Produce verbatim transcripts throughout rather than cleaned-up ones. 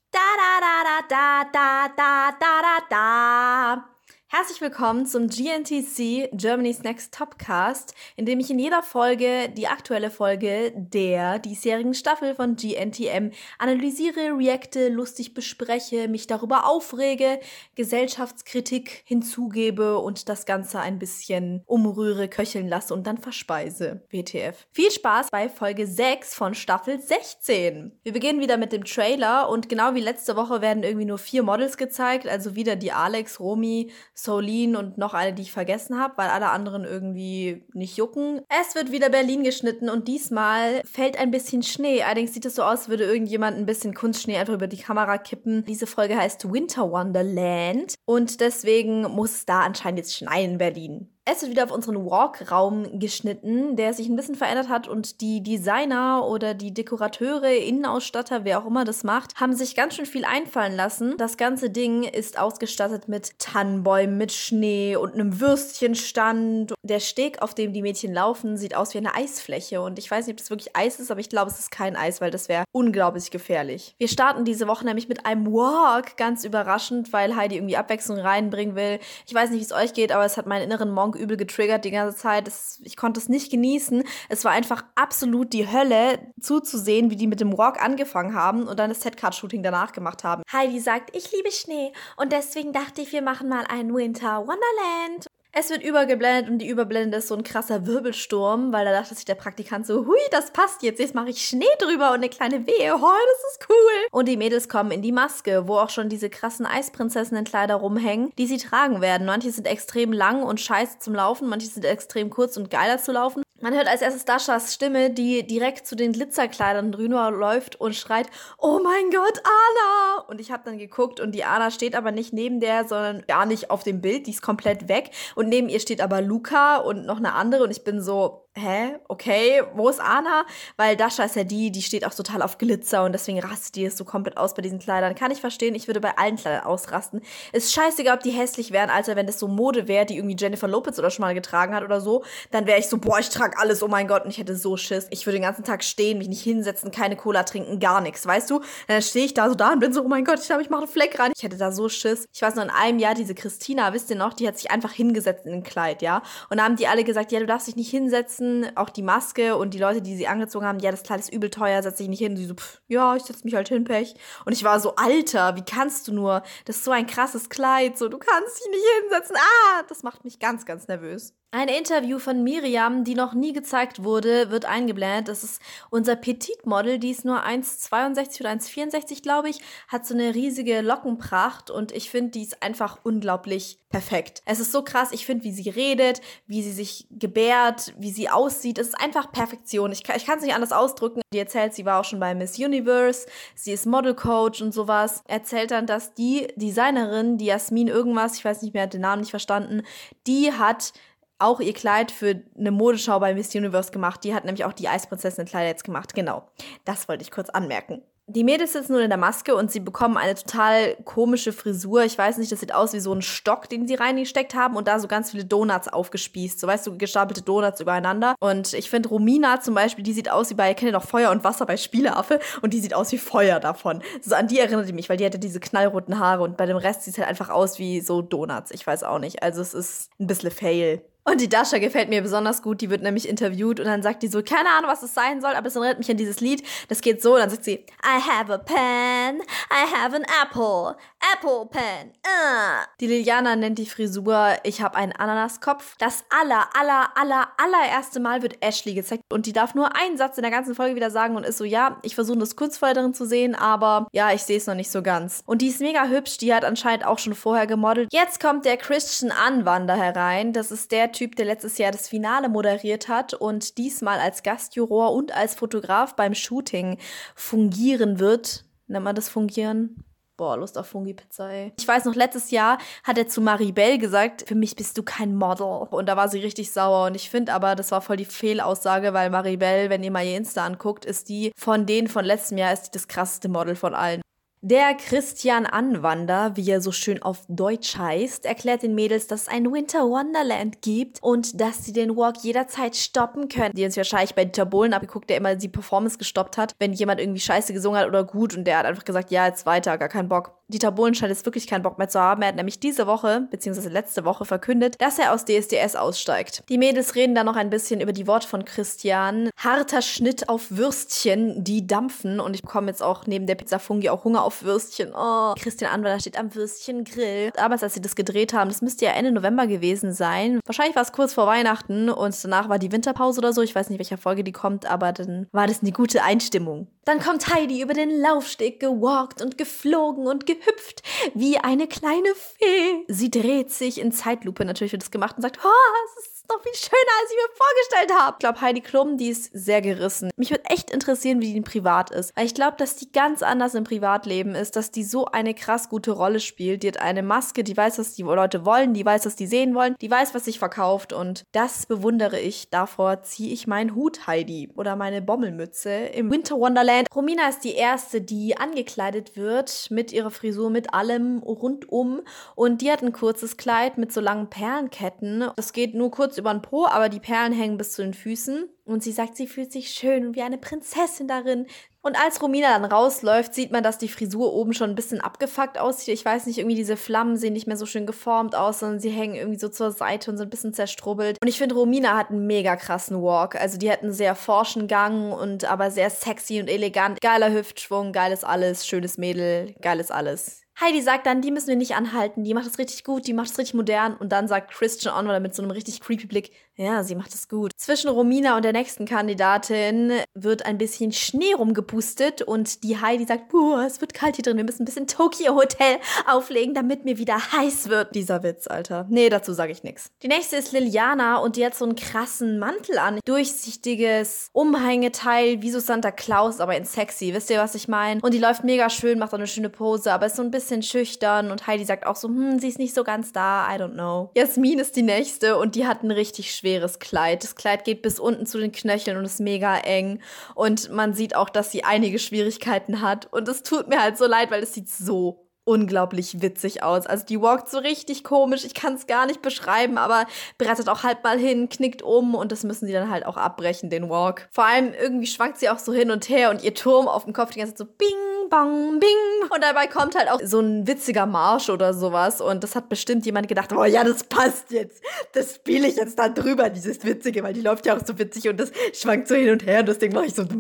Da da da da da da da da da. Herzlich willkommen zum G N T C, Germany's Next Topcast, in dem ich in jeder Folge die aktuelle Folge der diesjährigen Staffel von G N T M analysiere, reacte, lustig bespreche, mich darüber aufrege, Gesellschaftskritik hinzugebe und das Ganze ein bisschen umrühre, köcheln lasse und dann verspeise. W T F. Viel Spaß bei Folge sechs von Staffel sechzehn. Wir beginnen wieder mit dem Trailer und genau wie letzte Woche werden irgendwie nur vier Models gezeigt, also wieder die Alex, Romy, Solin und noch eine, die ich vergessen habe, weil alle anderen irgendwie nicht jucken. Es wird wieder Berlin geschnitten und diesmal fällt ein bisschen Schnee. Allerdings sieht es so aus, als würde irgendjemand ein bisschen Kunstschnee einfach über die Kamera kippen. Diese Folge heißt Winter Wonderland und deswegen muss es da anscheinend jetzt schneien in Berlin. Es wird wieder auf unseren Walk-Raum geschnitten, der sich ein bisschen verändert hat und die Designer oder die Dekorateure, Innenausstatter, wer auch immer das macht, haben sich ganz schön viel einfallen lassen. Das ganze Ding ist ausgestattet mit Tannenbäumen, mit Schnee und einem Würstchenstand. Der Steg, auf dem die Mädchen laufen, sieht aus wie eine Eisfläche und ich weiß nicht, ob das wirklich Eis ist, aber ich glaube, es ist kein Eis, weil das wäre unglaublich gefährlich. Wir starten diese Woche nämlich mit einem Walk, ganz überraschend, weil Heidi irgendwie Abwechslung reinbringen will. Ich weiß nicht, wie es euch geht, aber es hat meinen inneren Monk übel getriggert die ganze Zeit. Das, ich konnte es nicht genießen. Es war einfach absolut die Hölle zuzusehen, wie die mit dem Walk angefangen haben und dann das Set-Card-Shooting danach gemacht haben. Heidi sagt, ich liebe Schnee und deswegen dachte ich, wir machen mal ein Winter Wonderland. Es wird übergeblendet und die Überblende ist so ein krasser Wirbelsturm, weil da dachte sich der Praktikant so, hui, das passt jetzt, jetzt mache ich Schnee drüber und eine kleine Wehe, oh, das ist cool. Und die Mädels kommen in die Maske, wo auch schon diese krassen Eisprinzessinnenkleider rumhängen, die sie tragen werden. Manche sind extrem lang und scheiße zum Laufen, manche sind extrem kurz und geiler zu laufen. Man hört als erstes Daschas Stimme, die direkt zu den Glitzerkleidern drüber läuft und schreit, oh mein Gott, Anna! Und ich habe dann geguckt und die Anna steht aber nicht neben der, sondern gar nicht auf dem Bild, die ist komplett weg. Und neben ihr steht aber Luca und noch eine andere und ich bin so, hä? Okay, wo ist Anna? Weil Dasha ist ja die, die steht auch total auf Glitzer und deswegen rastet die so komplett aus bei diesen Kleidern. Kann ich verstehen, ich würde bei allen Kleidern ausrasten. Ist scheißegal, ob die hässlich wären, Alter, wenn das so Mode wäre, die irgendwie Jennifer Lopez oder schon mal getragen hat oder so, dann wäre ich so, boah, ich trage alles, oh mein Gott, und ich hätte so Schiss. Ich würde den ganzen Tag stehen, mich nicht hinsetzen, keine Cola trinken, gar nichts, weißt du? Dann stehe ich da so da und bin so, oh mein Gott, ich glaube, ich mache einen Fleck rein. Ich hätte da so Schiss. Ich weiß noch, in einem Jahr, diese Christina, wisst ihr noch, die hat sich einfach hingesetzt in ein Kleid, ja? Und da haben die alle gesagt, ja, du darfst dich nicht hinsetzen, auch die Maske und die Leute, die sie angezogen haben, ja, das Kleid ist übel teuer, setz dich nicht hin. Und sie so, pff, ja, ich setz mich halt hin, Pech. Und ich war so, Alter, wie kannst du nur? Das ist so ein krasses Kleid, so, du kannst dich nicht hinsetzen. Ah, das macht mich ganz, ganz nervös. Ein Interview von Miriam, die noch nie gezeigt wurde, wird eingeblendet. Das ist unser Petit-Model, die ist nur eins Komma zweiundsechzig oder eins Komma vierundsechzig, glaube ich, hat so eine riesige Lockenpracht und ich finde, die ist einfach unglaublich perfekt. Es ist so krass, ich finde, wie sie redet, wie sie sich gebärt, wie sie aussieht. Es ist einfach Perfektion. Ich kann ich kann es nicht anders ausdrücken. Die erzählt, sie war auch schon bei Miss Universe, sie ist Model-Coach und sowas. Erzählt dann, dass die Designerin, die Jasmin irgendwas, ich weiß nicht mehr, den Namen nicht verstanden, die hat auch ihr Kleid für eine Modeschau bei Miss Universe gemacht. Die hat nämlich auch die Eisprinzessin-Kleider jetzt gemacht. Genau, das wollte ich kurz anmerken. Die Mädels sitzen nur in der Maske und sie bekommen eine total komische Frisur. Ich weiß nicht, das sieht aus wie so ein Stock, den sie reingesteckt haben und da so ganz viele Donuts aufgespießt. So, weißt du, gestapelte Donuts übereinander. Und ich finde, Romina zum Beispiel, die sieht aus wie bei, kennt ihr noch Feuer und Wasser bei Spieleaffe? Und die sieht aus wie Feuer davon. So, an die erinnert die mich, weil die hatte diese knallroten Haare und bei dem Rest sieht es halt einfach aus wie so Donuts. Ich weiß auch nicht. Also es ist ein bisschen fail. Und die Dasha gefällt mir besonders gut, die wird nämlich interviewt und dann sagt die so, keine Ahnung, was es sein soll, aber es erinnert mich an dieses Lied, das geht so, und dann sagt sie, I have a pen, I have an apple, apple pen, uh. Die Liliana nennt die Frisur, ich habe einen Ananaskopf. Das aller, aller, aller, allererste Mal wird Ashley gezeigt und die darf nur einen Satz in der ganzen Folge wieder sagen und ist so, ja, ich versuche das kunstvoll darin zu sehen, aber ja, ich sehe es noch nicht so ganz. Und die ist mega hübsch, die hat anscheinend auch schon vorher gemodelt. Jetzt kommt der Christian Anwander herein, das ist der Typ, der letztes Jahr das Finale moderiert hat und diesmal als Gastjuror und als Fotograf beim Shooting fungieren wird. Nennt man das fungieren? Boah, Lust auf Fungi-Pizza, ey. Ich weiß noch, letztes Jahr hat er zu Maribel gesagt, für mich bist du kein Model. Und da war sie richtig sauer. Und ich finde aber, das war voll die Fehlaussage, weil Maribel, wenn ihr mal ihr Insta anguckt, ist die von denen von letztem Jahr ist die das krasseste Model von allen. Der Christian Anwander, wie er so schön auf Deutsch heißt, erklärt den Mädels, dass es ein Winter Wonderland gibt und dass sie den Walk jederzeit stoppen können. Die haben sich wahrscheinlich bei Dieter Bohlen abgeguckt, der immer die Performance gestoppt hat, wenn jemand irgendwie scheiße gesungen hat oder gut, und der hat einfach gesagt, ja, jetzt weiter, gar keinen Bock. Dieter Bohlen scheint jetzt wirklich keinen Bock mehr zu haben. Er hat nämlich diese Woche, beziehungsweise letzte Woche verkündet, dass er aus D S D S aussteigt. Die Mädels reden dann noch ein bisschen über die Worte von Christian. Harter Schnitt auf Würstchen, die dampfen. Und ich bekomme jetzt auch neben der Pizza Fungi auch Hunger auf Würstchen. Oh, Christian Anwander steht am Würstchengrill. Damals, als sie das gedreht haben, das müsste ja Ende November gewesen sein. Wahrscheinlich war es kurz vor Weihnachten und danach war die Winterpause oder so. Ich weiß nicht, welcher Folge die kommt, aber dann war das eine gute Einstimmung. Dann kommt Heidi über den Laufsteg gewalkt und geflogen und gehüpft wie eine kleine Fee. Sie dreht sich in Zeitlupe, natürlich wird das gemacht, und sagt, oh, es ist noch viel schöner, als ich mir vorgestellt habe. Ich glaube, Heidi Klum, die ist sehr gerissen. Mich würde echt interessieren, wie die in Privat ist. Weil ich glaube, dass die ganz anders im Privatleben ist, dass die so eine krass gute Rolle spielt. Die hat eine Maske, die weiß, was die Leute wollen, die weiß, was die sehen wollen, die weiß, was sich verkauft, und das bewundere ich. Davor ziehe ich meinen Hut, Heidi, oder meine Bommelmütze im Winter Wonderland. Romina ist die Erste, die angekleidet wird mit ihrer Frisur, mit allem rundum, und die hat ein kurzes Kleid mit so langen Perlenketten. Das geht nur kurz über den Po, aber die Perlen hängen bis zu den Füßen. Und sie sagt, sie fühlt sich schön und wie eine Prinzessin darin. Und als Romina dann rausläuft, sieht man, dass die Frisur oben schon ein bisschen abgefuckt aussieht. Ich weiß nicht, irgendwie diese Flammen sehen nicht mehr so schön geformt aus, sondern sie hängen irgendwie so zur Seite und sind ein bisschen zerstrubbelt. Und ich finde, Romina hat einen mega krassen Walk. Also die hat einen sehr forschen Gang und aber sehr sexy und elegant. Geiler Hüftschwung, geiles alles, schönes Mädel, geiles alles. Heidi sagt dann, die müssen wir nicht anhalten, die macht das richtig gut, die macht das richtig modern. Und dann sagt Christian Anwander mit so einem richtig creepy Blick, ja, sie macht das gut. Zwischen Romina und der nächsten Kandidatin wird ein bisschen Schnee rumgepustet und die Heidi sagt, boah, es wird kalt hier drin, wir müssen ein bisschen Tokyo Hotel auflegen, damit mir wieder heiß wird. Dieser Witz, Alter. Nee, dazu sage ich nichts. Die nächste ist Liliana und die hat so einen krassen Mantel an. Durchsichtiges Umhängeteil, wie so Santa Claus, aber in sexy. Wisst ihr, was ich meine? Und die läuft mega schön, macht auch eine schöne Pose, aber ist so ein bisschen schüchtern, und Heidi sagt auch so, hm, sie ist nicht so ganz da, I don't know. Jasmin ist die nächste und die hat ein richtig schweres Kleid. Das Kleid geht bis unten zu den Knöcheln und ist mega eng, und man sieht auch, dass sie einige Schwierigkeiten hat, und es tut mir halt so leid, weil es sieht so unglaublich witzig aus. Also die walkt so richtig komisch, ich kann es gar nicht beschreiben, aber brettet auch halt mal hin, knickt um, und das müssen sie dann halt auch abbrechen, den Walk. Vor allem irgendwie schwankt sie auch so hin und her und ihr Turm auf dem Kopf die ganze Zeit so bing, bang, bing, und dabei kommt halt auch so ein witziger Marsch oder sowas, und das hat bestimmt jemand gedacht, oh ja, das passt jetzt, das spiele ich jetzt da drüber, dieses Witzige, weil die läuft ja auch so witzig und das schwankt so hin und her, und deswegen mache ich so,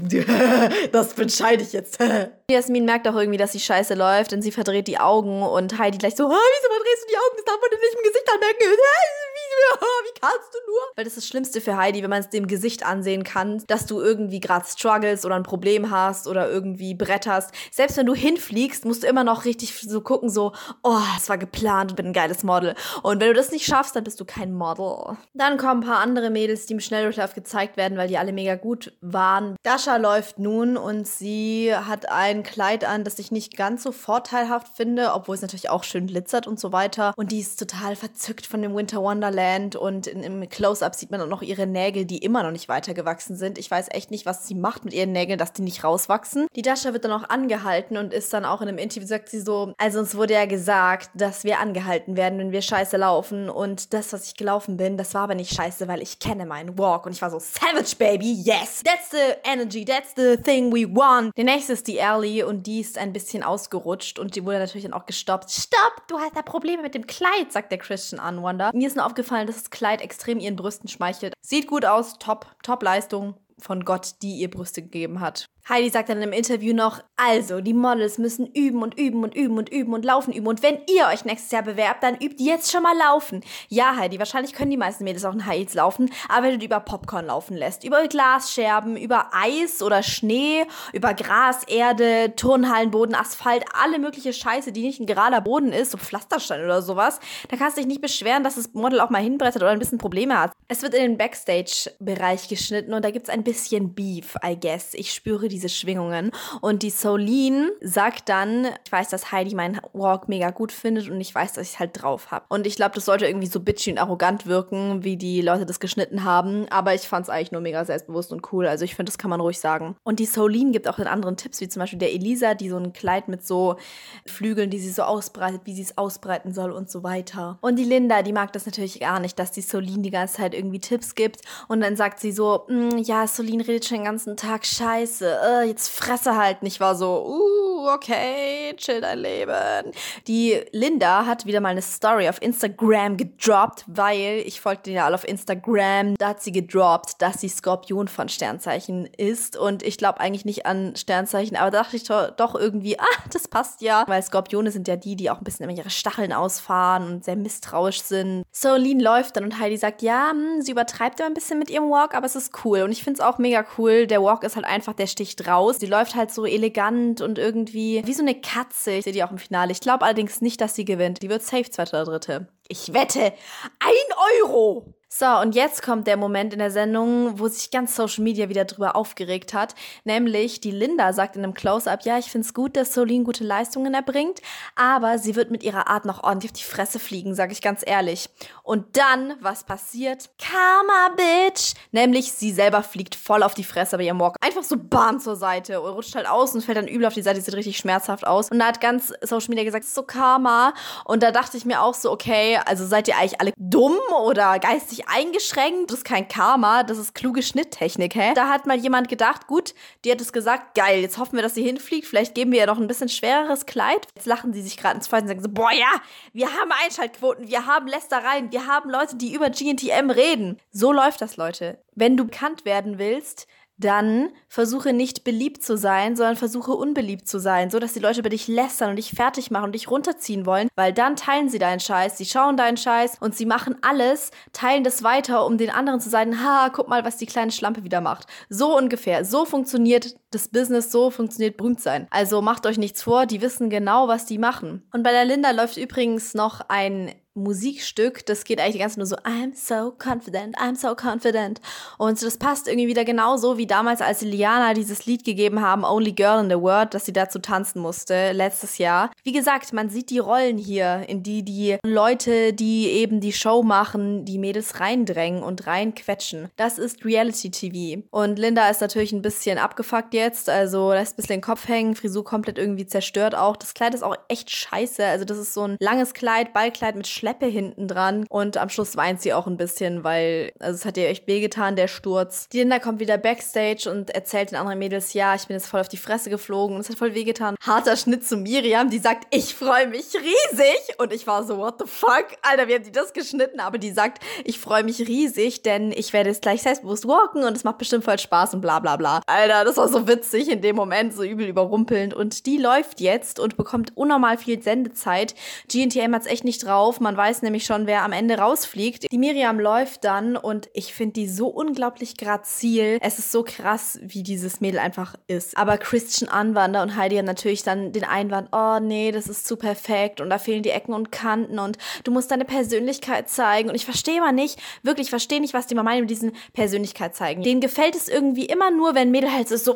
das entscheide ich jetzt. Jasmin merkt auch irgendwie, dass sie scheiße läuft, und sie verdreht die Augen, und Heidi gleich so, wieso verdrehst du die Augen? Das darf man dir nicht im Gesicht anmerken. Wie kannst du nur? Weil das ist das Schlimmste für Heidi, wenn man es dem Gesicht ansehen kann, dass du irgendwie gerade struggles oder ein Problem hast oder irgendwie bretterst. Selbst wenn du hinfliegst, musst du immer noch richtig so gucken, so, oh, es war geplant und bin ein geiles Model. Und wenn du das nicht schaffst, dann bist du kein Model. Dann kommen ein paar andere Mädels, die im Schnelldurchlauf gezeigt werden, weil die alle mega gut waren. Dasha läuft nun und sie hat ein Kleid an, das ich nicht ganz so vorteilhaft finde, obwohl es natürlich auch schön glitzert und so weiter. Und die ist total verzückt von dem Winter Wonderland, und in, im Close-Up sieht man auch noch ihre Nägel, die immer noch nicht weitergewachsen sind. Ich weiß echt nicht, was sie macht mit ihren Nägeln, dass die nicht rauswachsen. Die Dasha wird dann auch angehalten und ist dann auch in einem Interview, sagt sie so, also uns wurde ja gesagt, dass wir angehalten werden, wenn wir scheiße laufen, und das, was ich gelaufen bin, das war aber nicht scheiße, weil ich kenne meinen Walk, und ich war so, savage, baby, yes, that's the energy, that's the thing we want. Der nächste ist die Ellie, und die ist ein bisschen ausgerutscht, und die wurde natürlich dann auch gestoppt. Stopp, du hast da Probleme mit dem Kleid, sagt der Christian Anwander. Mir ist nur aufgefallen, dass das Kleid extrem ihren Brüsten schmeichelt. Sieht gut aus, top, top Leistung von Gott, die ihr Brüste gegeben hat. Heidi sagt dann im Interview noch, also, die Models müssen üben und üben und üben und üben und laufen üben. Und wenn ihr euch nächstes Jahr bewerbt, dann übt jetzt schon mal laufen. Ja, Heidi, wahrscheinlich können die meisten Mädels auch in High Heels laufen, aber wenn du die über Popcorn laufen lässt, über Glasscherben, über Eis oder Schnee, über Gras, Erde, Turnhallenboden, Asphalt, alle mögliche Scheiße, die nicht ein gerader Boden ist, so Pflasterstein oder sowas, da kannst du dich nicht beschweren, dass das Model auch mal hinbrettert oder ein bisschen Probleme hat. Es wird in den Backstage-Bereich geschnitten und da gibt's ein bisschen Beef, I guess. Ich spüre die diese Schwingungen. Und die Soline sagt dann, ich weiß, dass Heidi meinen Walk mega gut findet und ich weiß, dass ich es halt drauf habe. Und ich glaube, das sollte irgendwie so bitchy und arrogant wirken, wie die Leute das geschnitten haben. Aber ich fand es eigentlich nur mega selbstbewusst und cool. Also ich finde, das kann man ruhig sagen. Und die Soline gibt auch den anderen Tipps, wie zum Beispiel der Elisa, die so ein Kleid mit so Flügeln, die sie so ausbreitet, wie sie es ausbreiten soll und so weiter. Und die Linda, die mag das natürlich gar nicht, dass die Soline die ganze Zeit irgendwie Tipps gibt. Und dann sagt sie so, ja, Soline redet schon den ganzen Tag scheiße. Äh, jetzt fresse halt nicht. War so, uh, okay, chill dein Leben. Die Linda hat wieder mal eine Story auf Instagram gedroppt, weil ich folgte ja alle auf Instagram. Da hat sie gedroppt, dass sie Skorpion von Sternzeichen ist. Und ich glaube eigentlich nicht an Sternzeichen, aber da dachte ich doch irgendwie, ah, das passt ja. Weil Skorpione sind ja die, die auch ein bisschen immer ihre Stacheln ausfahren und sehr misstrauisch sind. Soline läuft dann und Heidi sagt, ja, hm, sie übertreibt immer ein bisschen mit ihrem Walk, aber es ist cool. Und ich finde es auch mega cool. Der Walk ist halt einfach, der sticht raus. Sie läuft halt so elegant und irgendwie wie so eine Katze. Ich sehe die auch im Finale. Ich glaube allerdings nicht, dass sie gewinnt. Die wird safe zweite oder dritte. Ich wette, ein Euro! So, und jetzt kommt der Moment in der Sendung, wo sich ganz Social Media wieder drüber aufgeregt hat. Nämlich, die Linda sagt in einem Close-Up, ja, ich finde es gut, dass Soline gute Leistungen erbringt, aber sie wird mit ihrer Art noch ordentlich auf die Fresse fliegen, sage ich ganz ehrlich. Und dann, was passiert? Karma, Bitch! Nämlich, sie selber fliegt voll auf die Fresse bei ihrem Walk. Einfach so bam zur Seite und rutscht halt aus und fällt dann übel auf die Seite, sieht richtig schmerzhaft aus. Und da hat ganz Social Media gesagt, das ist so Karma. Und da dachte ich mir auch so, okay, also seid ihr eigentlich alle dumm oder geistig eingeschränkt? Das ist kein Karma, das ist kluge Schnitttechnik, hä? Da hat mal jemand gedacht, gut, die hat es gesagt, geil, jetzt hoffen wir, dass sie hinfliegt, vielleicht geben wir ihr noch ein bisschen schwereres Kleid. Jetzt lachen sie sich gerade ins Fäustchen und sagen so, boah ja, wir haben Einschaltquoten, wir haben Lästereien, wir haben Leute, die über G N T M reden. So läuft das, Leute. Wenn du bekannt werden willst, dann versuche nicht beliebt zu sein, sondern versuche unbeliebt zu sein, so dass die Leute über dich lästern und dich fertig machen und dich runterziehen wollen, weil dann teilen sie deinen Scheiß, sie schauen deinen Scheiß und sie machen alles, teilen das weiter, um den anderen zu sagen, ha, guck mal, was die kleine Schlampe wieder macht. So ungefähr, so funktioniert das Business, so funktioniert Berühmtsein. Also macht euch nichts vor, die wissen genau, was die machen. Und bei der Linda läuft übrigens noch ein Musikstück, das geht eigentlich ganz nur so I'm so confident, I'm so confident und das passt irgendwie wieder genauso wie damals, als Liana dieses Lied gegeben haben, Only Girl in the World, dass sie dazu tanzen musste, letztes Jahr. Wie gesagt, man sieht die Rollen hier, in die die Leute, die eben die Show machen, die Mädels reindrängen und reinquetschen. Das ist Reality-T V. Und Linda ist natürlich ein bisschen abgefuckt jetzt, also lässt ein bisschen den Kopf hängen, Frisur komplett irgendwie zerstört auch. Das Kleid ist auch echt scheiße, also das ist so ein langes Kleid, Ballkleid mit Schleppe hinten dran und am Schluss weint sie auch ein bisschen, weil, also es hat ihr echt wehgetan, der Sturz. Die Linda kommt wieder backstage und erzählt den anderen Mädels, ja, ich bin jetzt voll auf die Fresse geflogen und es hat voll wehgetan. Harter Schnitt zu Miriam, die sagt, ich freue mich riesig und ich war so, what the fuck? Alter, wie hat die das geschnitten? Aber die sagt, ich freue mich riesig, denn ich werde jetzt gleich selbstbewusst walken und es macht bestimmt voll Spaß und bla bla bla. Alter, das war so witzig in dem Moment, so übel überrumpelnd und die läuft jetzt und bekommt unnormal viel Sendezeit. G N T M hat's echt nicht drauf, man weiß nämlich schon, wer am Ende rausfliegt. Die Miriam läuft dann und ich finde die so unglaublich grazil. Es ist so krass, wie dieses Mädel einfach ist. Aber Christian Anwander und Heidi haben natürlich dann den Einwand, oh nee, das ist zu perfekt und da fehlen die Ecken und Kanten und du musst deine Persönlichkeit zeigen. Und ich verstehe mal nicht, wirklich, ich verstehe nicht, was die mal meinen mit diesen Persönlichkeit zeigen. Denen gefällt es irgendwie immer nur, wenn Mädel halt so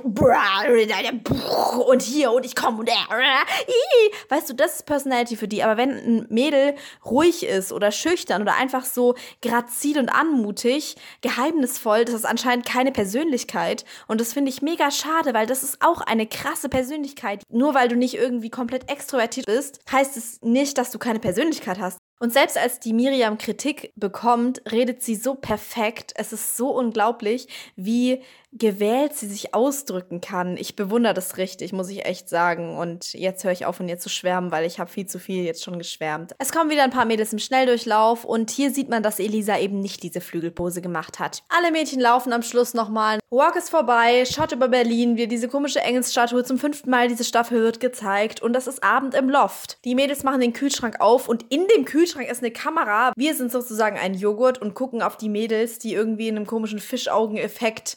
und hier und ich komme und weißt du, das ist Personality für die. Aber wenn ein Mädel ruhig ist oder schüchtern oder einfach so grazil und anmutig, geheimnisvoll, das ist anscheinend keine Persönlichkeit und das finde ich mega schade, weil das ist auch eine krasse Persönlichkeit. Nur weil du nicht irgendwie komplett extrovertiert bist, heißt es nicht, dass du keine Persönlichkeit hast. Und selbst als die Miriam Kritik bekommt, redet sie so perfekt. Es ist so unglaublich, wie gewählt sie sich ausdrücken kann. Ich bewundere das richtig, muss ich echt sagen. Und jetzt höre ich auf, von ihr zu schwärmen, weil ich habe viel zu viel jetzt schon geschwärmt. Es kommen wieder ein paar Mädels im Schnelldurchlauf und hier sieht man, dass Elisa eben nicht diese Flügelpose gemacht hat. Alle Mädchen laufen am Schluss nochmal. Walk ist vorbei, Shot über Berlin, wir diese komische Engelsstatue zum fünften Mal diese Staffel wird gezeigt und das ist Abend im Loft. Die Mädels machen den Kühlschrank auf und in dem Kühlschrank ist eine Kamera. Wir sind sozusagen ein Joghurt und gucken auf die Mädels, die irgendwie in einem komischen Fischaugeneffekt in den Kühlschrank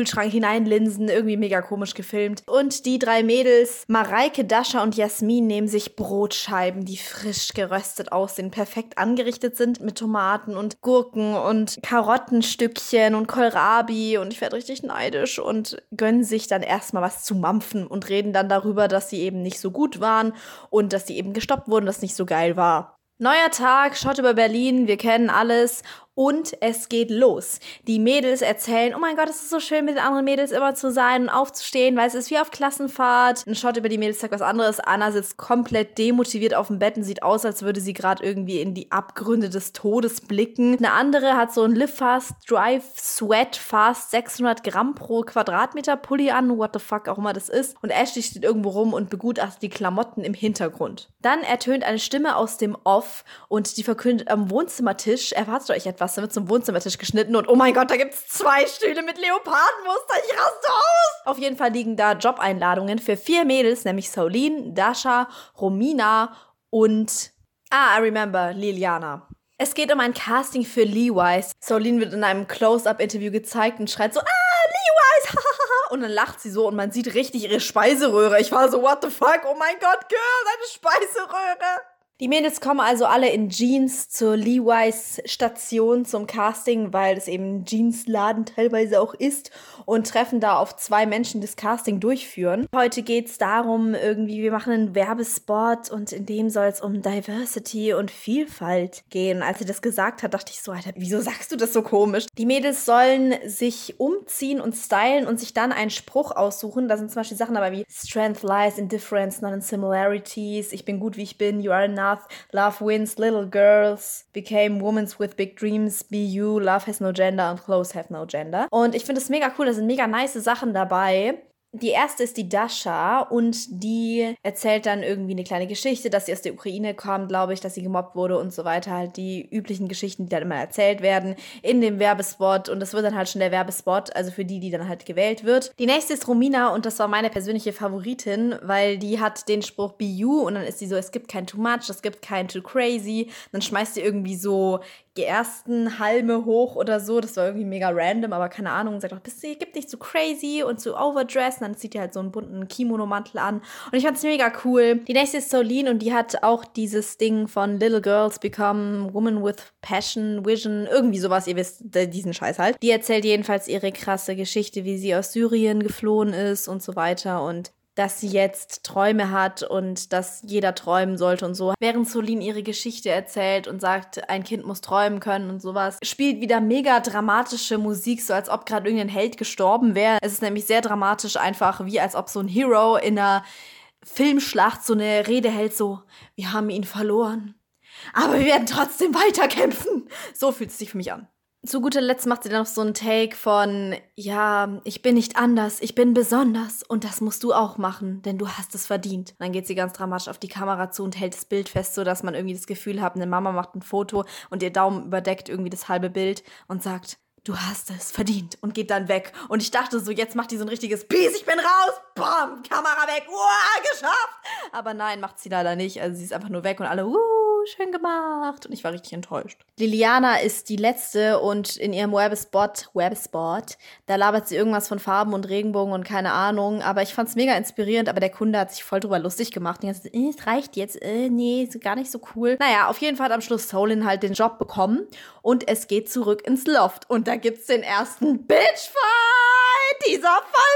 Kühlschrank hineinlinsen, irgendwie mega komisch gefilmt. Und die drei Mädels, Mareike, Dasha und Jasmin, nehmen sich Brotscheiben, die frisch geröstet aussehen, perfekt angerichtet sind mit Tomaten und Gurken und Karottenstückchen und Kohlrabi und ich werde richtig neidisch und gönnen sich dann erstmal was zu mampfen und reden dann darüber, dass sie eben nicht so gut waren und dass sie eben gestoppt wurden, dass nicht so geil war. Neuer Tag, Shot über Berlin, wir kennen alles. Und es geht los. Die Mädels erzählen, oh mein Gott, es ist so schön, mit den anderen Mädels immer zu sein und aufzustehen, weil es ist wie auf Klassenfahrt. Ein Shot über die Mädels sagt was anderes. Anna sitzt komplett demotiviert auf dem Bett und sieht aus, als würde sie gerade irgendwie in die Abgründe des Todes blicken. Eine andere hat so ein Live Fast, Drive Sweat Fast sechshundert Gramm pro Quadratmeter Pulli an, what the fuck auch immer das ist. Und Ashley steht irgendwo rum und begutachtet die Klamotten im Hintergrund. Dann ertönt eine Stimme aus dem Off und die verkündet am Wohnzimmertisch, erwartet euch etwas. Da wird zum Wohnzimmertisch geschnitten und oh mein Gott, da gibt's zwei Stühle mit Leopardenmuster. Ich raste aus! Auf jeden Fall liegen da Jobeinladungen für vier Mädels, nämlich Soline, Dasha, Romina und, ah, I remember, Liliana. Es geht um ein Casting für Levi's. Soline wird in einem Close-Up-Interview gezeigt und schreit so, ah, Levi's, hahaha. Und dann lacht sie so und man sieht richtig ihre Speiseröhre. Ich war so, what the fuck, oh mein Gott, Girl, deine Speiseröhre. Die Mädels kommen also alle in Jeans zur Levi's Station zum Casting, weil das eben ein Jeansladen teilweise auch ist und treffen da auf zwei Menschen, die das Casting durchführen. Heute geht's darum, irgendwie, wir machen einen Werbespot und in dem soll es um Diversity und Vielfalt gehen. Als sie das gesagt hat, dachte ich so, Alter, wieso sagst du das so komisch? Die Mädels sollen sich umziehen und stylen und sich dann einen Spruch aussuchen. Da sind zum Beispiel Sachen dabei wie Strength lies in difference, not in similarities. Ich bin gut, wie ich bin. You are enough. Love wins, little girls became women with big dreams, be you, love has no gender und clothes have no gender. Und ich finde es mega cool, da sind mega nice Sachen dabei. Die erste ist die Dasha und die erzählt dann irgendwie eine kleine Geschichte, dass sie aus der Ukraine kommt, glaube ich, dass sie gemobbt wurde und so weiter. Halt die üblichen Geschichten, die dann immer erzählt werden in dem Werbespot und das wird dann halt schon der Werbespot, also für die, die dann halt gewählt wird. Die nächste ist Romina und das war meine persönliche Favoritin, weil die hat den Spruch Be You und dann ist sie so, es gibt kein Too Much, es gibt kein Too Crazy. Dann schmeißt sie irgendwie so ersten Halme hoch oder so. Das war irgendwie mega random, aber keine Ahnung. Sagt auch, bist du, gib dich zu crazy und zu overdressed. Und dann zieht die halt so einen bunten Kimono-Mantel an. Und ich fand's mega cool. Die nächste ist Soline und die hat auch dieses Ding von Little Girls Become Women with Passion, Vision, irgendwie sowas. Ihr wisst, diesen Scheiß halt. Die erzählt jedenfalls ihre krasse Geschichte, wie sie aus Syrien geflohen ist und so weiter und dass sie jetzt Träume hat und dass jeder träumen sollte und so. Während Soline ihre Geschichte erzählt und sagt, ein Kind muss träumen können und sowas, spielt wieder mega dramatische Musik, so als ob gerade irgendein Held gestorben wäre. Es ist nämlich sehr dramatisch, einfach wie als ob so ein Hero in einer Filmschlacht so eine Rede hält, so, wir haben ihn verloren, aber wir werden trotzdem weiterkämpfen. So fühlt es sich für mich an. Zu guter Letzt macht sie dann noch so einen Take von, ja, ich bin nicht anders, ich bin besonders und das musst du auch machen, denn du hast es verdient. Und dann geht sie ganz dramatisch auf die Kamera zu und hält das Bild fest, sodass man irgendwie das Gefühl hat, eine Mama macht ein Foto und ihr Daumen überdeckt irgendwie das halbe Bild und sagt, du hast es verdient und geht dann weg. Und ich dachte so, jetzt macht die so ein richtiges Peace, ich bin raus, bam, Kamera weg, uah, geschafft. Aber nein, macht sie leider nicht, also sie ist einfach nur weg und alle, uh, schön gemacht. Und ich war richtig enttäuscht. Liliana ist die letzte und in ihrem Werbespot, Werbespot, da labert sie irgendwas von Farben und Regenbogen und keine Ahnung. Aber ich fand's mega inspirierend, aber der Kunde hat sich voll drüber lustig gemacht. Und jetzt, äh, es reicht jetzt, äh, nee, ist gar nicht so cool. Naja, auf jeden Fall hat am Schluss Soline halt den Job bekommen und es geht zurück ins Loft. Und da gibt's den ersten Bitchfight dieser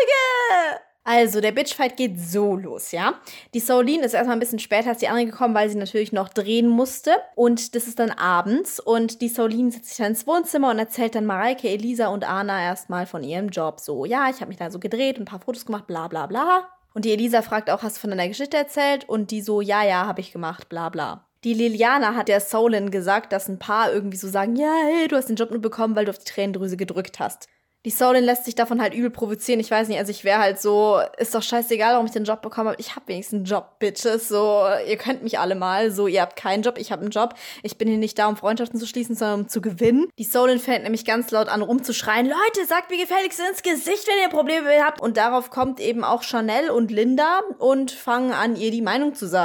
Folge. Also, der Bitchfight geht so los, ja. Die Soline ist erstmal ein bisschen später als die andere gekommen, weil sie natürlich noch drehen musste. Und das ist dann abends. Und die Soline setzt sich dann ins Wohnzimmer und erzählt dann Mareike, Elisa und Anna erstmal von ihrem Job. So, ja, ich habe mich da so gedreht und ein paar Fotos gemacht, bla bla bla. Und die Elisa fragt auch, hast du von deiner Geschichte erzählt? Und die so, ja, ja, habe ich gemacht, bla bla. Die Liliana hat der Soline gesagt, dass ein paar irgendwie so sagen, ja, hey, du hast den Job nur bekommen, weil du auf die Tränendrüse gedrückt hast. Die Soline lässt sich davon halt übel provozieren. Ich weiß nicht, also ich wäre halt so, ist doch scheißegal, warum ich den Job bekommen habe. Ich habe wenigstens einen Job, Bitches. So, ihr könnt mich alle mal. So, ihr habt keinen Job, ich habe einen Job. Ich bin hier nicht da, um Freundschaften zu schließen, sondern um zu gewinnen. Die Soline fängt nämlich ganz laut an, rumzuschreien. Leute, sagt mir gefälligst ins Gesicht, wenn ihr Probleme habt. Und darauf kommt eben auch Chanel und Linda und fangen an, ihr die Meinung zu sagen.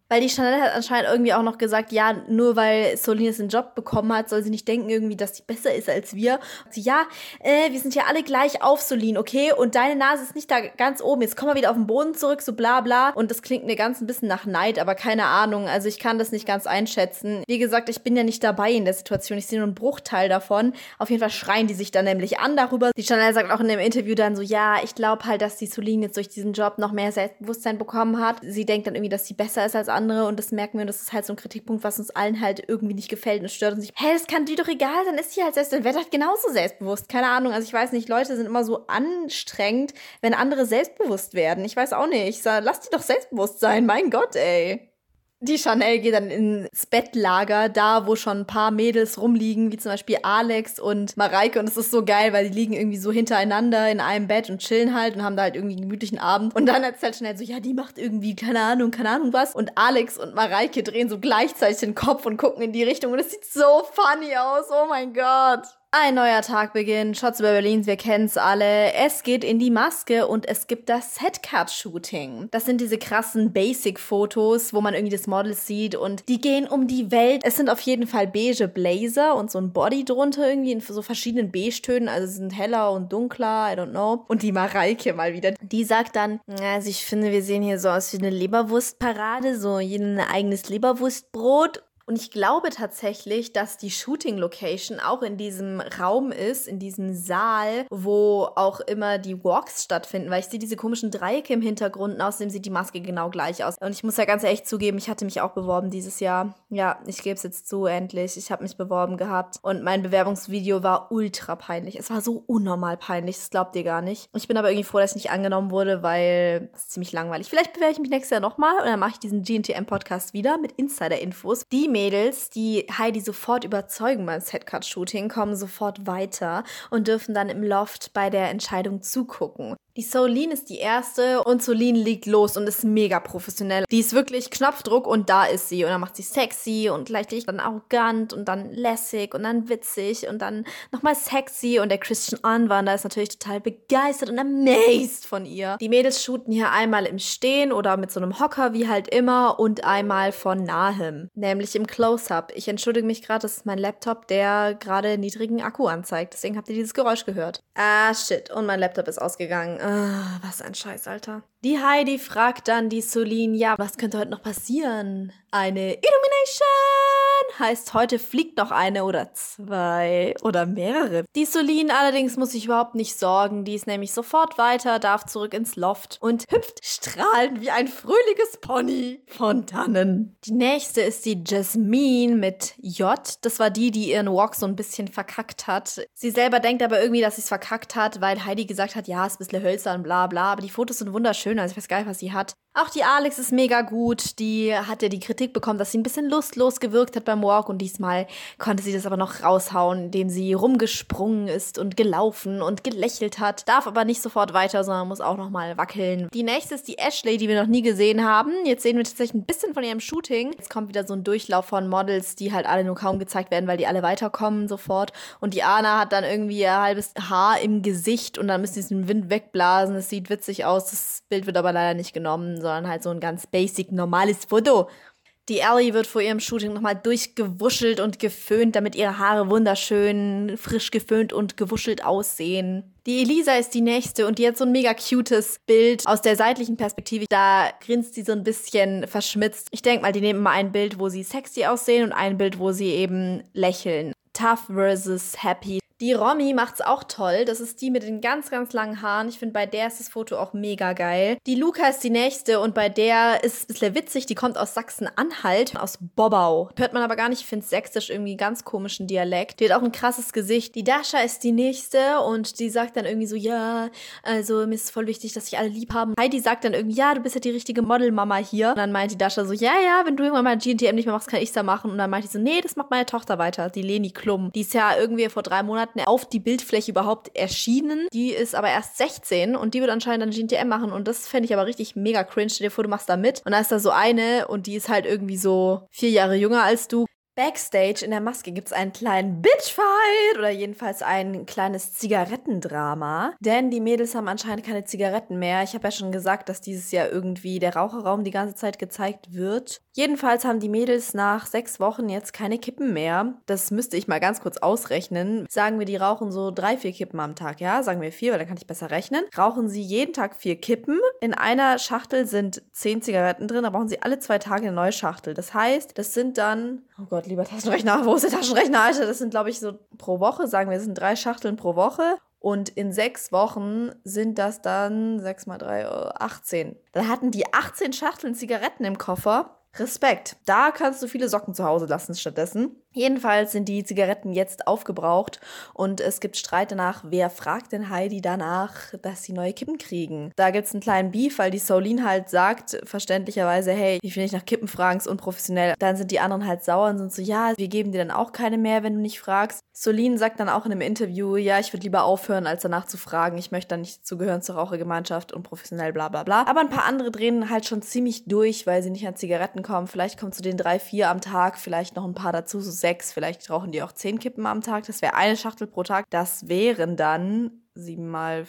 Weil die Chanel hat anscheinend irgendwie auch noch gesagt, ja, nur weil Soline jetzt einen Job bekommen hat, soll sie nicht denken irgendwie, dass sie besser ist als wir. Und sie, ja, äh, wir sind ja alle gleich auf, Soline, okay? Und deine Nase ist nicht da ganz oben. Jetzt komm mal wieder auf den Boden zurück, so bla bla. Und das klingt mir ganz ein bisschen nach Neid, aber keine Ahnung. Also ich kann das nicht ganz einschätzen. Wie gesagt, ich bin ja nicht dabei in der Situation. Ich sehe nur einen Bruchteil davon. Auf jeden Fall schreien die sich dann nämlich an darüber. Die Chanel sagt auch in dem Interview dann so, ja, ich glaube halt, dass die Soline jetzt durch diesen Job noch mehr Selbstbewusstsein bekommen hat. Sie denkt dann irgendwie, dass sie besser ist als andere und das merken wir und das ist halt so ein Kritikpunkt, was uns allen halt irgendwie nicht gefällt und stört und sich, hä, das kann dir doch egal, dann ist sie halt selbst, dann wird halt genauso selbstbewusst. Keine Ahnung, also ich weiß nicht, Leute sind immer so anstrengend, wenn andere selbstbewusst werden. Ich weiß auch nicht. Ich sag, lass die doch selbstbewusst sein, mein Gott, ey. Die Chanel geht dann ins Bettlager, da wo schon ein paar Mädels rumliegen, wie zum Beispiel Alex und Mareike. Und es ist so geil, weil die liegen irgendwie so hintereinander in einem Bett und chillen halt und haben da halt irgendwie einen gemütlichen Abend. Und dann erzählt Chanel so, ja, die macht irgendwie, keine Ahnung, keine Ahnung was. Und Alex und Mareike drehen so gleichzeitig den Kopf und gucken in die Richtung. Und es sieht so funny aus, oh mein Gott. Ein neuer Tag beginnt, Shots über Berlin, wir kennen's alle. Es geht in die Maske und es gibt das Setcut-Shooting. Das sind diese krassen Basic-Fotos, wo man irgendwie das Model sieht und die gehen um die Welt. Es sind auf jeden Fall beige Blazer und so ein Body drunter irgendwie in so verschiedenen Beige-Tönen. Also sie sind heller und dunkler, I don't know. Und die Mareike mal wieder, die sagt dann, also ich finde, wir sehen hier so aus wie eine Leberwurstparade, so ein eigenes Leberwurstbrot. Und ich glaube tatsächlich, dass die Shooting-Location auch in diesem Raum ist, in diesem Saal, wo auch immer die Walks stattfinden, weil ich sehe diese komischen Dreiecke im Hintergrund und außerdem sieht die Maske genau gleich aus. Und ich muss ja ganz ehrlich zugeben, ich hatte mich auch beworben dieses Jahr. Ja, ich gebe es jetzt zu, endlich. Ich habe mich beworben gehabt und mein Bewerbungsvideo war ultra peinlich. Es war so unnormal peinlich, das glaubt ihr gar nicht. Ich bin aber irgendwie froh, dass ich nicht angenommen wurde, weil es ist ziemlich langweilig. Vielleicht bewerbe ich mich nächstes Jahr nochmal und dann mache ich diesen G N T M-Podcast wieder mit Insider-Infos. Die Mädels, die Heidi sofort überzeugen beim Setcut-Shooting, kommen sofort weiter und dürfen dann im Loft bei der Entscheidung zugucken. Die Soline ist die erste und Soline legt los und ist mega professionell. Die ist wirklich Knopfdruck und da ist sie. Und dann macht sie sexy und gleichzeitig dann arrogant und dann lässig und dann witzig und dann nochmal sexy. Und der Christian Anwender ist natürlich total begeistert und amazed von ihr. Die Mädels shooten hier einmal im Stehen oder mit so einem Hocker, wie halt immer, und einmal von nahem, nämlich im Close-Up. Ich entschuldige mich gerade, das ist mein Laptop, der gerade niedrigen Akku anzeigt. Deswegen habt ihr dieses Geräusch gehört. Ah, shit. Und mein Laptop ist ausgegangen. Ah, was ein Scheiß, Alter. Die Heidi fragt dann die Soline, ja, was könnte heute noch passieren? Eine Illumination! Heißt, heute fliegt noch eine oder zwei oder mehrere. Die Soline allerdings muss sich überhaupt nicht sorgen. Die ist nämlich sofort weiter, darf zurück ins Loft und hüpft strahlend wie ein fröhliches Pony von dannen. Die nächste ist die Jasmine mit J. Das war die, die ihren Walk so ein bisschen verkackt hat. Sie selber denkt aber irgendwie, dass sie es verkackt hat, weil Heidi gesagt hat, ja, ist ein bisschen hölzern, bla bla. Aber die Fotos sind wunderschön, also ich weiß gar nicht, was sie hat. Auch die Alex ist mega gut. Die hat ja die Kritik bekommen, dass sie ein bisschen lustlos gewirkt hat beim Walk. Und diesmal konnte sie das aber noch raushauen, indem sie rumgesprungen ist und gelaufen und gelächelt hat. Darf aber nicht sofort weiter, sondern muss auch noch mal wackeln. Die nächste ist die Ashley, die wir noch nie gesehen haben. Jetzt sehen wir tatsächlich ein bisschen von ihrem Shooting. Jetzt kommt wieder so ein Durchlauf von Models, die halt alle nur kaum gezeigt werden, weil die alle weiterkommen sofort. Und die Anna hat dann irgendwie ihr halbes Haar im Gesicht und dann müssen sie es im Wind wegblasen. Es sieht witzig aus. Das Bild wird aber leider nicht genommen, sondern halt so ein ganz basic, normales Foto. Die Ellie wird vor ihrem Shooting nochmal durchgewuschelt und geföhnt, damit ihre Haare wunderschön frisch geföhnt und gewuschelt aussehen. Die Elisa ist die nächste und die hat so ein mega cutes Bild aus der seitlichen Perspektive. Da grinst sie so ein bisschen verschmitzt. Ich denke mal, die nehmen mal ein Bild, wo sie sexy aussehen und ein Bild, wo sie eben lächeln. Tough versus happy. Die Romy macht's auch toll. Das ist die mit den ganz, ganz langen Haaren. Ich finde, bei der ist das Foto auch mega geil. Die Luca ist die nächste und bei der ist es ein bisschen witzig. Die kommt aus Sachsen-Anhalt, aus Bobbau. Hört man aber gar nicht. Ich finde es sächsisch irgendwie einen ganz komischen Dialekt. Die hat auch ein krasses Gesicht. Die Dasha ist die nächste und die sagt dann irgendwie so, ja, also mir ist voll wichtig, dass sich alle lieb haben. Heidi sagt dann irgendwie, ja, du bist ja die richtige Modelmama hier. Und dann meint die Dasha so, ja, ja, wenn du irgendwann mal G N T M nicht mehr machst, kann ich's da machen. Und dann meint die so, nee, das macht meine Tochter weiter, die Leni Klum. Die ist ja irgendwie vor drei Monaten auf die Bildfläche überhaupt erschienen. Die ist aber erst sechzehn und die wird anscheinend dann G N T M machen und das fände ich aber richtig mega cringe. Stell dir vor, du machst da mit und da ist da so eine und die ist halt irgendwie so vier Jahre jünger als du. Backstage in der Maske gibt es einen kleinen Bitchfight oder jedenfalls ein kleines Zigarettendrama, denn die Mädels haben anscheinend keine Zigaretten mehr. Ich habe ja schon gesagt, dass dieses Jahr irgendwie der Raucherraum die ganze Zeit gezeigt wird. Jedenfalls haben die Mädels nach sechs Wochen jetzt keine Kippen mehr. Das müsste ich mal ganz kurz ausrechnen. Sagen wir, die rauchen so drei, vier Kippen am Tag, ja? Sagen wir vier, weil dann kann ich besser rechnen. Rauchen sie jeden Tag vier Kippen. In einer Schachtel sind zehn Zigaretten drin, da brauchen sie alle zwei Tage eine neue Schachtel. Das heißt, das sind dann, oh Gott, lieber Taschenrechner, wo ist der Taschenrechner, Alter? Das sind, glaube ich, so pro Woche, sagen wir, das sind drei Schachteln pro Woche. Und in sechs Wochen sind das dann sechs mal drei, achtzehn. Dann hatten die achtzehn Schachteln Zigaretten im Koffer. Respekt. Da kannst du viele Socken zu Hause lassen stattdessen. Jedenfalls sind die Zigaretten jetzt aufgebraucht und es gibt Streit danach, wer fragt denn Heidi danach, dass sie neue Kippen kriegen. Da gibt es einen kleinen Beef, weil die Solin halt sagt, verständlicherweise, hey, ich will nicht nach Kippen fragen, ist unprofessionell. Dann sind die anderen halt sauer und sind so, ja, wir geben dir dann auch keine mehr, wenn du nicht fragst. Solin sagt dann auch in einem Interview, ja, ich würde lieber aufhören, als danach zu fragen. Ich möchte dann nicht zugehören zur Rauchergemeinschaft, unprofessionell, bla bla bla. Aber ein paar andere drehen halt schon ziemlich durch, weil sie nicht an Zigaretten kommen. Vielleicht kommt zu den drei, vier am Tag, vielleicht noch ein paar dazu, so sechs, vielleicht rauchen die auch zehn Kippen am Tag. Das wäre eine Schachtel pro Tag. Das wären dann sieben mal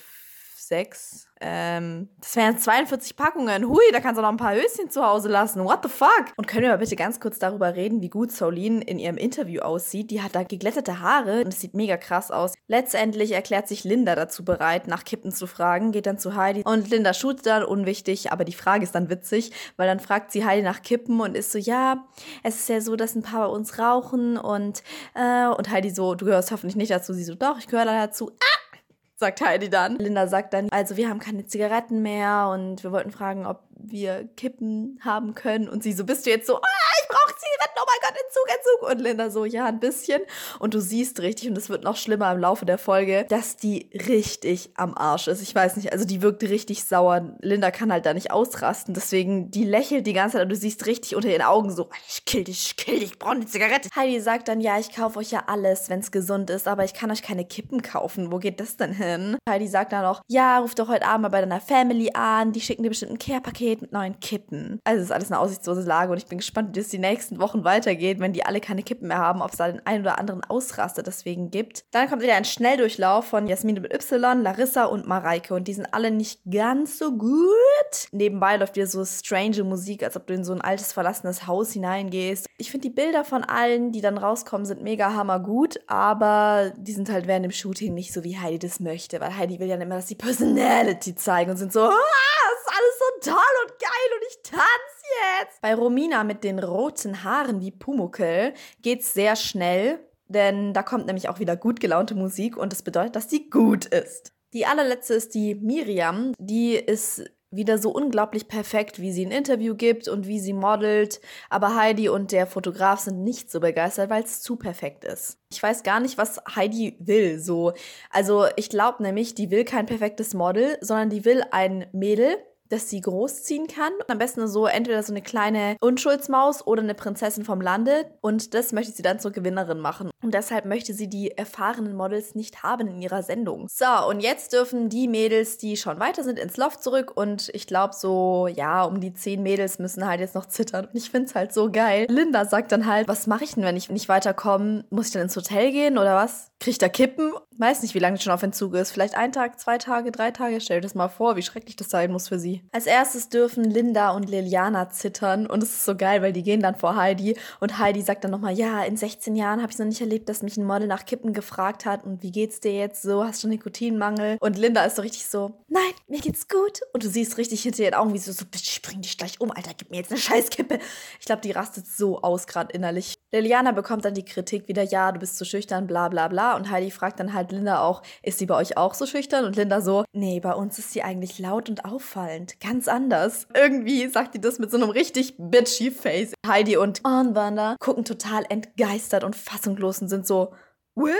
sechs. Ähm, das wären zweiundvierzig Packungen. Hui, da kannst du noch ein paar Höschen zu Hause lassen. What the fuck? Und können wir mal bitte ganz kurz darüber reden, wie gut Solin in ihrem Interview aussieht. Die hat da geglättete Haare und es sieht mega krass aus. Letztendlich erklärt sich Linda dazu bereit, nach Kippen zu fragen, geht dann zu Heidi und Linda shootet dann, unwichtig, aber die Frage ist dann witzig, weil dann fragt sie Heidi nach Kippen und ist so, ja, es ist ja so, dass ein paar bei uns rauchen und, äh, und Heidi so, du gehörst hoffentlich nicht dazu. Sie so, doch, ich gehöre da dazu. Ah! Sagt Heidi dann. Linda sagt dann, also wir haben keine Zigaretten mehr und wir wollten fragen, ob wir Kippen haben können. Und sie so, bist du jetzt so, ah, ich brauche Zigaretten, oh mein Gott, Entzug, Entzug. Und Linda so, ja, ein bisschen. Und du siehst richtig, und es wird noch schlimmer im Laufe der Folge, dass die richtig am Arsch ist. Ich weiß nicht, also die wirkt richtig sauer. Linda kann halt da nicht ausrasten, deswegen, die lächelt die ganze Zeit und du siehst richtig unter ihren Augen so, ich kill dich, ich kill dich, ich brauche eine Zigarette. Heidi sagt dann, ja, ich kaufe euch ja alles, wenn es gesund ist, aber ich kann euch keine Kippen kaufen. Wo geht das denn hin? Heidi sagt dann auch, ja, ruf doch heute Abend mal bei deiner Family an, die schicken dir bestimmt ein Care-Paket mit neuen Kippen. Also es ist alles eine aussichtslose Lage und ich bin gespannt, wie das die nächsten Wochen weitergeht, wenn die alle keine Kippen mehr haben, ob es da den einen oder anderen Ausraster deswegen gibt. Dann kommt wieder ein Schnelldurchlauf von Jasmin mit Y, Larissa und Mareike und die sind alle nicht ganz so gut. Nebenbei läuft wieder so strange Musik, als ob du in so ein altes, verlassenes Haus hineingehst. Ich finde die Bilder von allen, die dann rauskommen, sind mega hammergut, aber die sind halt während dem Shooting nicht so, wie Heidi das möchte, weil Heidi will ja immer, dass die Personality zeigen und sind so, ah, das ist alles so toll und geil und ich tanze jetzt. Bei Romina mit den roten Haaren wie Pumuckl geht's sehr schnell, denn da kommt nämlich auch wieder gut gelaunte Musik und das bedeutet, dass die gut ist. Die allerletzte ist die Miriam, die ist wieder so unglaublich perfekt, wie sie ein Interview gibt und wie sie modelt, aber Heidi und der Fotograf sind nicht so begeistert, weil es zu perfekt ist. Ich weiß gar nicht, was Heidi will, so. Also ich glaube nämlich, die will kein perfektes Model, sondern die will ein Mädel, das sie großziehen kann. Am besten so entweder so eine kleine Unschuldsmaus oder eine Prinzessin vom Lande. Und das möchte sie dann zur Gewinnerin machen. Und deshalb möchte sie die erfahrenen Models nicht haben in ihrer Sendung. So, und jetzt dürfen die Mädels, die schon weiter sind, ins Loft zurück. Und ich glaube so, ja, um die zehn Mädels müssen halt jetzt noch zittern. Und ich finde es halt so geil. Linda sagt dann halt, was mache ich denn, wenn ich nicht weiterkomme? Muss ich dann ins Hotel gehen oder was? Krieg ich da Kippen? Weiß nicht, wie lange die schon auf Entzug ist. Vielleicht ein Tag, zwei Tage, drei Tage. Stell dir das mal vor, wie schrecklich das sein muss für sie. Als erstes dürfen Linda und Liliana zittern und es ist so geil, weil die gehen dann vor Heidi und Heidi sagt dann nochmal, ja, in sechzehn Jahren habe ich es noch nicht erlebt, dass mich ein Model nach Kippen gefragt hat und wie geht's dir jetzt so, hast du Nikotinmangel? Und Linda ist so richtig so, nein, mir geht's gut. Und du siehst richtig hinter ihren Augen, wie sie so, bitte spring dich gleich um, Alter, gib mir jetzt eine Scheißkippe. Ich glaube, die rastet so aus gerade innerlich. Liliana bekommt dann die Kritik wieder, ja, du bist zu schüchtern, bla bla bla. Und Heidi fragt dann halt Linda auch, ist sie bei euch auch so schüchtern? Und Linda so, nee, bei uns ist sie eigentlich laut und auffallend. Ganz anders. Irgendwie sagt die das mit so einem richtig bitchy Face. Heidi und Arnwander gucken total entgeistert und fassungslos und sind so, Whiz!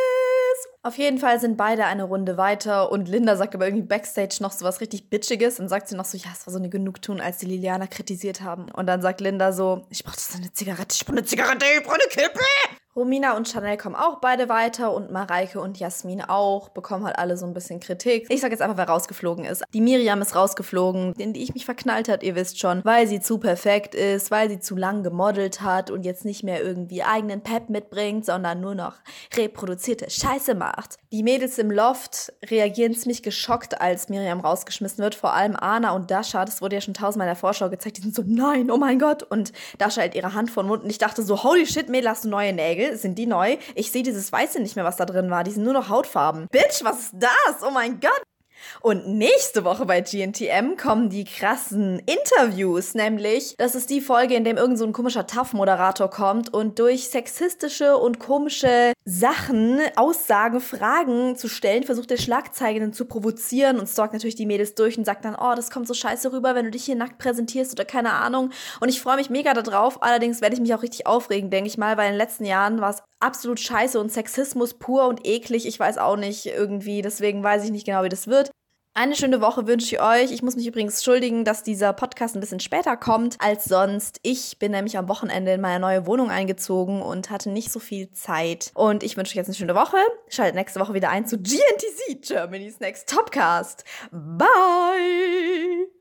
Auf jeden Fall sind beide eine Runde weiter und Linda sagt aber irgendwie Backstage noch so was richtig Bitchiges und sagt sie noch so, ja, es war so eine Genugtuung, als die Liliana kritisiert haben. Und dann sagt Linda so, ich brauche das eine Zigarette, ich brauche eine Zigarette, ich brauche eine Kippe. Romina und Chanel kommen auch beide weiter und Mareike und Jasmin auch, bekommen halt alle so ein bisschen Kritik. Ich sag jetzt einfach, wer rausgeflogen ist. Die Miriam ist rausgeflogen, in die ich mich verknallt hat, ihr wisst schon, weil sie zu perfekt ist, weil sie zu lang gemodelt hat und jetzt nicht mehr irgendwie eigenen Pep mitbringt, sondern nur noch reproduzierte Scheiße macht. Die Mädels im Loft reagieren ziemlich geschockt, als Miriam rausgeschmissen wird, vor allem Anna und Dasha, das wurde ja schon tausendmal in der Vorschau gezeigt, die sind so, nein, oh mein Gott, und Dasha hält ihre Hand vor den Mund und ich dachte so, holy shit, Mädel, hast du neue Nägel? Sind die neu? Ich sehe dieses Weiße nicht mehr, was da drin war. Die sind nur noch Hautfarben. Bitch, was ist das? Oh mein Gott. Und nächste Woche bei G N T M kommen die krassen Interviews, nämlich, das ist die Folge, in dem irgend so ein komischer T A F-Moderator kommt und durch sexistische und komische Sachen, Aussagen, Fragen zu stellen, versucht der Schlagzeugenden zu provozieren und stalkt natürlich die Mädels durch und sagt dann, oh, das kommt so scheiße rüber, wenn du dich hier nackt präsentierst oder keine Ahnung. Und ich freue mich mega darauf, allerdings werde ich mich auch richtig aufregen, denke ich mal, weil in den letzten Jahren war es absolut scheiße und Sexismus pur und eklig, ich weiß auch nicht irgendwie, deswegen weiß ich nicht genau, wie das wird. Eine schöne Woche wünsche ich euch. Ich muss mich übrigens entschuldigen, dass dieser Podcast ein bisschen später kommt als sonst. Ich bin nämlich am Wochenende in meine neue Wohnung eingezogen und hatte nicht so viel Zeit. Und ich wünsche euch jetzt eine schöne Woche. Schaltet nächste Woche wieder ein zu G N T C, Germany's Next Topcast. Bye!